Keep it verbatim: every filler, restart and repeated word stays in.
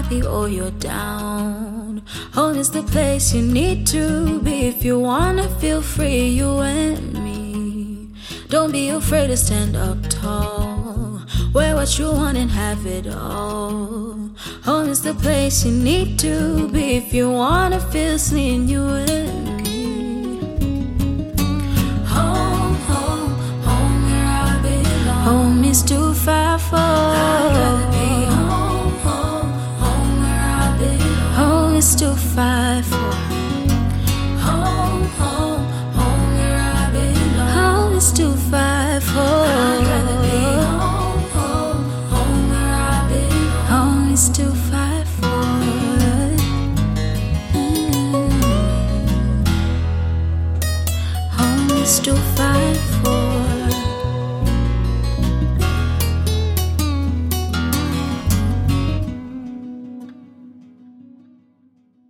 happy or you're down. Home is the place you need to be. If you wanna feel free, you and me. Don't be afraid to stand up tall. Wear what you want and have it all. Home is the place you need to be. If you wanna feel seen, you and me. Home, home, home where I belong. Home is too far for. I'd rather be home, home, home where I belong. Home is too far for. Home, home, home where I belong. Home is too far for. I'd rather be home, home, home where I belong. Home is too far for. Mm. Home is too far for.